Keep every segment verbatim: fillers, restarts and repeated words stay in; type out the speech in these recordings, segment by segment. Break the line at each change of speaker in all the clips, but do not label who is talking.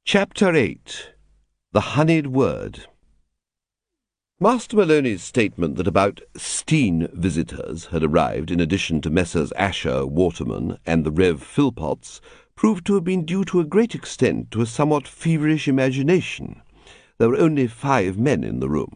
Chapter eight. The Honeyed Word. Master Maloney's statement that about steen visitors had arrived in addition to Messrs. Asher, Waterman, and the Rev. Philpotts proved to have been due to a great extent to a somewhat feverish imagination. There were only five men in the room.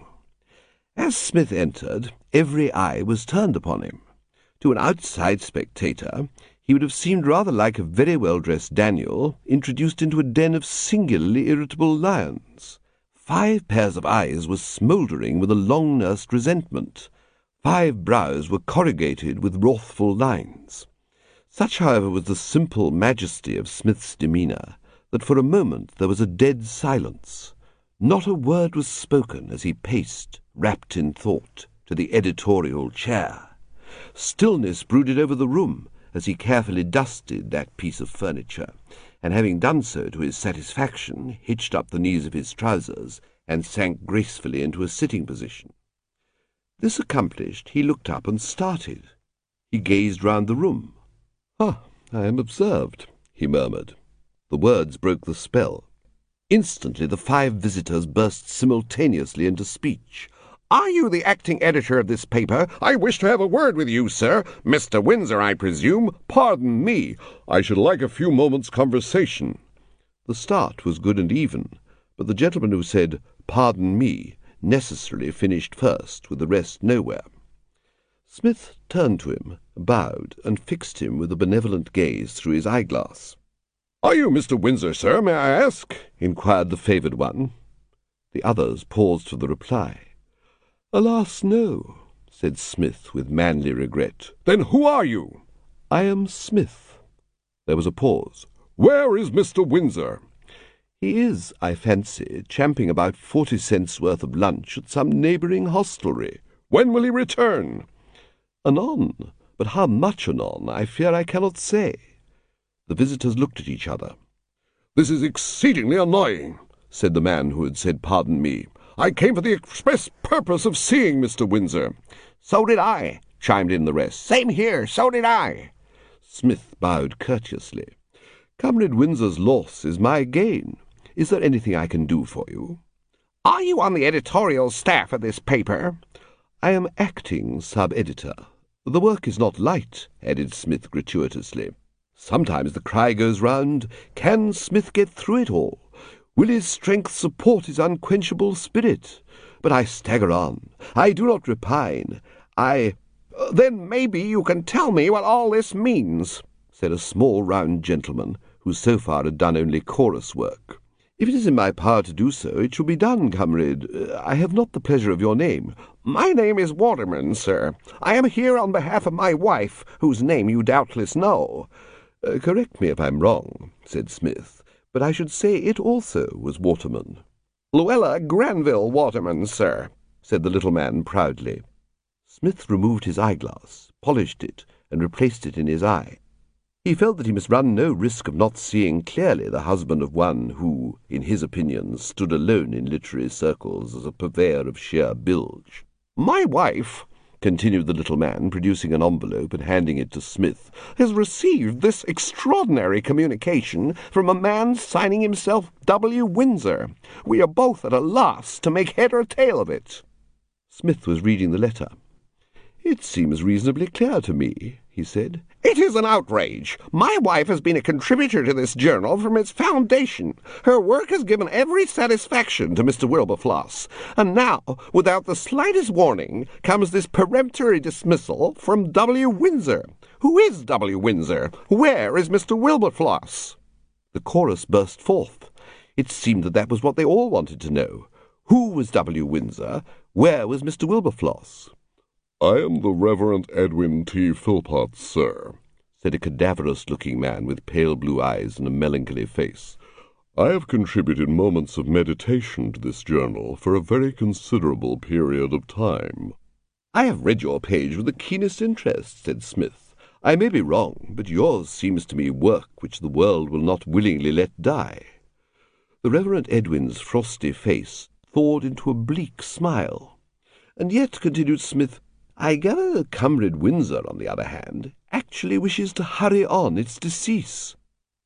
As Smith entered, every eye was turned upon him. To an outside spectator, he would have seemed rather like a very well-dressed Daniel introduced into a den of singularly irritable lions. Five pairs of eyes were smouldering with a long-nursed resentment. Five brows were corrugated with wrathful lines. Such, however, was the simple majesty of Smith's demeanour that for a moment there was a dead silence. Not a word was spoken as he paced, wrapped in thought, to the editorial chair. Stillness brooded over the room as he carefully dusted that piece of furniture, and having done so to his satisfaction, hitched up the knees of his trousers and sank gracefully into a sitting position. This accomplished, he looked up and started. He gazed round the room. "Ah, I am observed," he murmured. The words broke the spell. Instantly the five visitors burst simultaneously into speech.
"Are you the acting editor of this paper? I wish to have a word with you, sir. Mister Windsor, I presume. Pardon me. I should like a few moments' conversation."
The start was good and even, but the gentleman who said, "Pardon me," necessarily finished first, with the rest nowhere. Smith turned to him, bowed, and fixed him with a benevolent gaze through his eyeglass.
"Are you Mister Windsor, sir, may I ask?"
inquired the favoured one. The others paused for the reply. "Alas, no," said Smith with manly regret.
"Then who are you?"
"I am Smith." There was a pause.
"Where is Mister Windsor?"
"He is, I fancy, champing about forty cents' worth of lunch at some neighbouring hostelry."
"When will he return?"
"Anon, but how much anon, I fear I cannot say." The visitors looked at each other.
"This is exceedingly annoying," said the man who had said pardon me. "I came for the express purpose of seeing Mister Windsor."
"So did I," chimed in the rest. "Same here, so did I."
Smith bowed courteously. "Comrade Windsor's loss is my gain. Is there anything I can do for you?"
"Are you on the editorial staff of this paper?"
"I am acting sub-editor. The work is not light," added Smith gratuitously. "Sometimes the cry goes round, 'Can Smith get through it all? Will his strength support his unquenchable spirit?' But I stagger on. I do not repine. I—"
"Then maybe you can tell me what all this means,"
said a small round gentleman, who so far had done only chorus work. "If it is in my power to do so, it shall be done, comrade. I have not the pleasure of your name."
"My name is Waterman, sir. I am here on behalf of my wife, whose name you doubtless know."
Uh, "Correct me if I'm wrong," said Smith, "but I should say it also was Waterman."
"Luella Granville Waterman, sir," said the little man proudly.
Smith removed his eyeglass, polished it, and replaced it in his eye. He felt that he must run no risk of not seeing clearly the husband of one who, in his opinion, stood alone in literary circles as a purveyor of sheer bilge.
"My wife," continued the little man, producing an envelope and handing it to Smith, "has received this extraordinary communication from a man signing himself W. Windsor. We are both at a loss to make head or tail of it."
Smith was reading the letter. "It seems reasonably clear to me," he said.
"It is an outrage. My wife has been a contributor to this journal from its foundation. Her work has given every satisfaction to Mister Wilberfloss. And now, without the slightest warning, comes this peremptory dismissal from W. Windsor. Who is W. Windsor? Where is Mister Wilberfloss?"
The chorus burst forth. It seemed that that was what they all wanted to know. Who was W. Windsor? Where was Mister Wilberfloss?
"I am the Reverend Edwin T. Philpotts, sir,"
said a cadaverous-looking man with pale blue eyes and a melancholy face.
"I have contributed moments of meditation to this journal for a very considerable period of time."
"I have read your page with the keenest interest," said Smith. "I may be wrong, but yours seems to me work which the world will not willingly let die." The Reverend Edwin's frosty face thawed into a bleak smile. "And yet," continued Smith, "I gather that Comrade Windsor, on the other hand, actually wishes to hurry on its decease."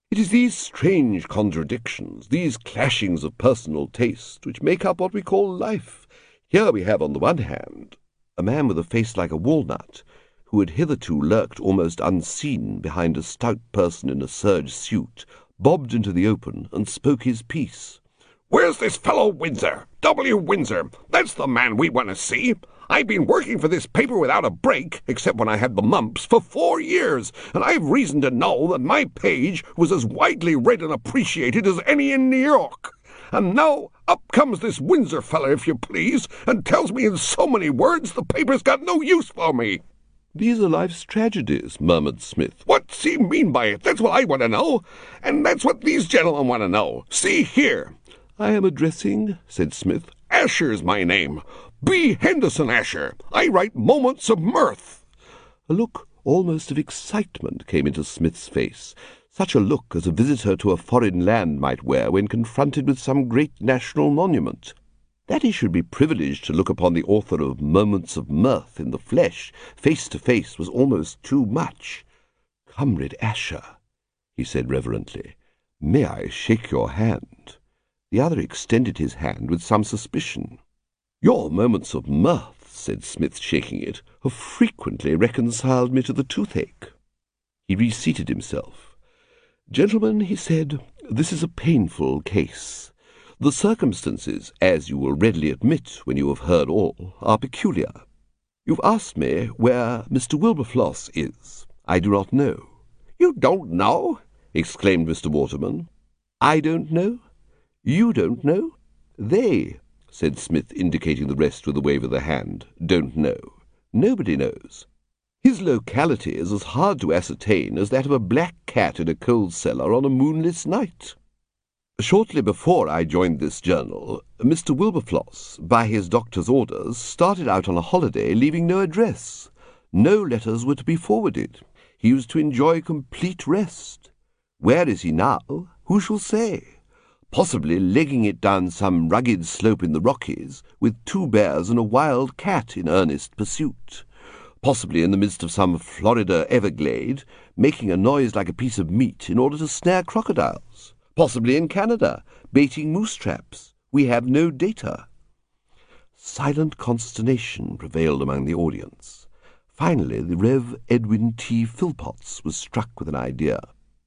It is these strange contradictions, these clashings of personal taste, which make up what we call life. Here we have on the one hand a man with a face like a walnut, who had hitherto lurked almost unseen behind a stout person in a serge suit, bobbed into the open and spoke his piece.
"Where's this fellow Windsor? W. Windsor. That's the man we want to see. I've been working for this paper without a break, except when I had the mumps, for four years, and I've reason to know that my page was as widely read and appreciated as any in New York. And now up comes this Windsor feller, if you please, and tells me in so many words the paper's got no use for me."
"These are life's tragedies," murmured Smith.
"What's he mean by it? That's what I want to know, and that's what these gentlemen want to know. See here."
"I am addressing," said Smith.
"Asher's my name. B. Henderson Asher. I write Moments of Mirth."
A look almost of excitement came into Smith's face, such a look as a visitor to a foreign land might wear when confronted with some great national monument. That he should be privileged to look upon the author of Moments of Mirth in the flesh, face to face, was almost too much. "Comrade Asher," he said reverently, "may I shake your hand?" The other extended his hand with some suspicion. "Your Moments of Mirth," said Smith, shaking it, "have frequently reconciled me to the toothache." He reseated himself. "Gentlemen," he said, "this is a painful case. The circumstances, as you will readily admit when you have heard all, are peculiar. You've asked me where Mister Wilberfloss is. I do not know."
"You don't know?"
exclaimed Mister Waterman. "I don't know? You don't know? They," said Smith, indicating the rest with a wave of the hand, "don't know. Nobody knows. His locality is as hard to ascertain as that of a black cat in a coal cellar on a moonless night. Shortly before I joined this journal, Mister Wilberfloss, by his doctor's orders, started out on a holiday, leaving no address. No letters were to be forwarded. He used to enjoy complete rest. Where is he now? Who shall say? Possibly legging it down some rugged slope in the Rockies, with two bears and a wild cat in earnest pursuit. Possibly in the midst of some Florida Everglade, making a noise like a piece of meat in order to snare crocodiles. Possibly in Canada, baiting moose traps. We have no data." Silent consternation prevailed among the audience. Finally, the Rev. Edwin T. Philpotts was struck with an idea.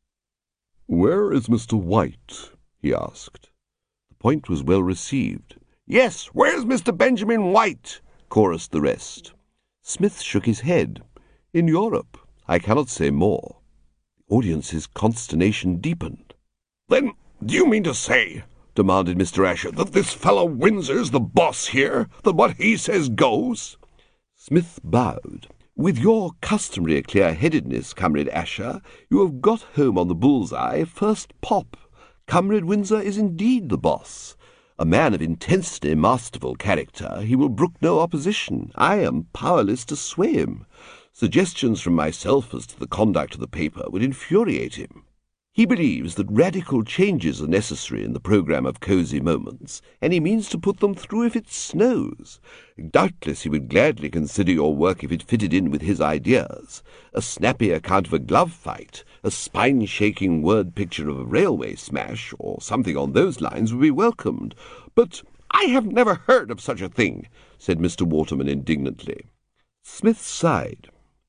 "Where is Mister White?" he asked. The point was well received.
"Yes, where's Mister Benjamin White?"
chorused the rest. Smith shook his head. "In Europe. I cannot say more." The audience's consternation deepened.
"Then do you mean to say," demanded Mister Asher, "that this fellow Windsor's the boss here, that what he says goes?"
Smith bowed. "With your customary clear-headedness, Comrade Asher, you have got home on the bull's-eye first pop. Comrade Windsor is indeed the boss. A man of intensely masterful character, he will brook no opposition. I am powerless to sway him. Suggestions from myself as to the conduct of the paper would infuriate him. He believes that radical changes are necessary in the programme of Cosy Moments, and he means to put them through if it snows. Doubtless he would gladly consider your work if it fitted in with his ideas. A snappy account of a glove fight, a spine-shaking word picture of a railway smash, or something on those lines would be welcomed. But
I have never heard of such a thing,"
said Mister Waterman indignantly. Smith sighed.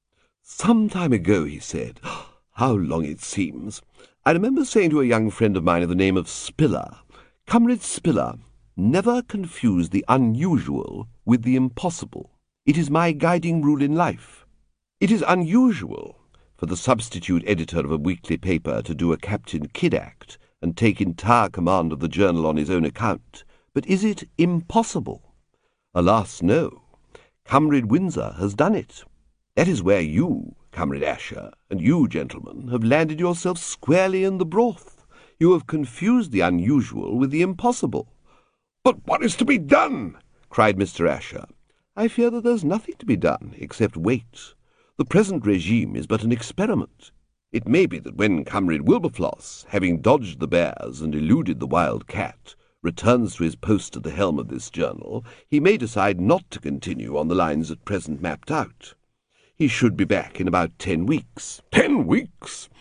"Some time ago," he said, "how long it seems, I remember saying to a young friend of mine of the name of Spiller, 'Comrade Spiller, never confuse the unusual with the impossible. It is my guiding rule in life. It is unusual for the substitute editor of a weekly paper to do a Captain Kidd act and take entire command of the journal on his own account. But is it impossible? Alas, no. Comrade Windsor has done it. That is where you, Comrade Asher, and you, gentlemen, have landed yourselves squarely in the broth. You have confused the unusual with the impossible."
"But what is to be done?"
cried Mister Asher. "I fear that there's nothing to be done except wait. The present regime is but an experiment. It may be that when Comrade Wilberfloss, having dodged the bears and eluded the wild cat, returns to his post at the helm of this journal, he may decide not to continue on the lines at present mapped out. He should be back in about ten weeks.
Ten weeks?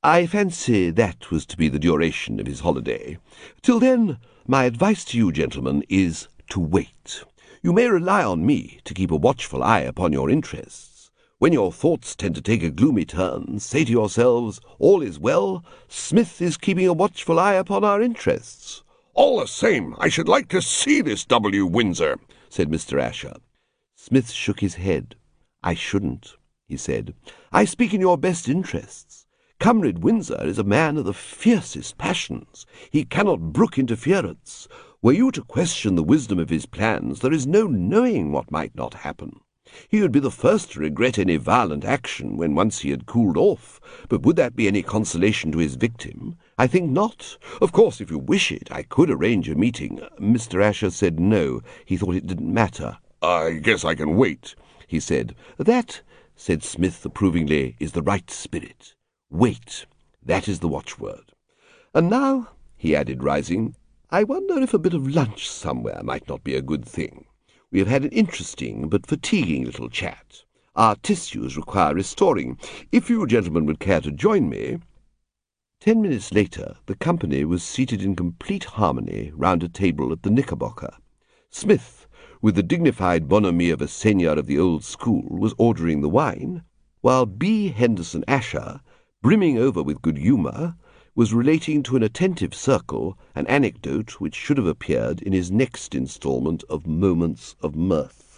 I fancy that was to be the duration of his holiday. Till then, my advice to you, gentlemen, is to wait. You may rely on me to keep a watchful eye upon your interests. When your thoughts tend to take a gloomy turn, say to yourselves, all is well, Smith is keeping a watchful eye upon our interests.
All the same, I should like to see this W. Windsor,
said Mister Asher. Smith shook his head. I shouldn't, he said. I speak in your best interests. Comrade Windsor is a man of the fiercest passions. He cannot brook interference. Were you to question the wisdom of his plans, there is no knowing what might not happen. He would be the first to regret any violent action when once he had cooled off, but would that be any consolation to his victim? I think not. Of course, if you wish it, I could arrange a meeting. Mister Asher said no. He thought it didn't matter.
I guess I can wait,
he said. That, said Smith approvingly, is the right spirit. Wait. That is the watchword. And now, he added, rising, I wonder if a bit of lunch somewhere might not be a good thing. We have had an interesting but fatiguing little chat. Our tissues require restoring. If you gentlemen would care to join me— Ten minutes later, the company was seated in complete harmony round a table at the Knickerbocker. Smith, with the dignified bonhomie of a seigneur of the old school, was ordering the wine, while B. Henderson Asher, brimming over with good humour, was relating to an attentive circle an anecdote which should have appeared in his next instalment of Moments of Mirth.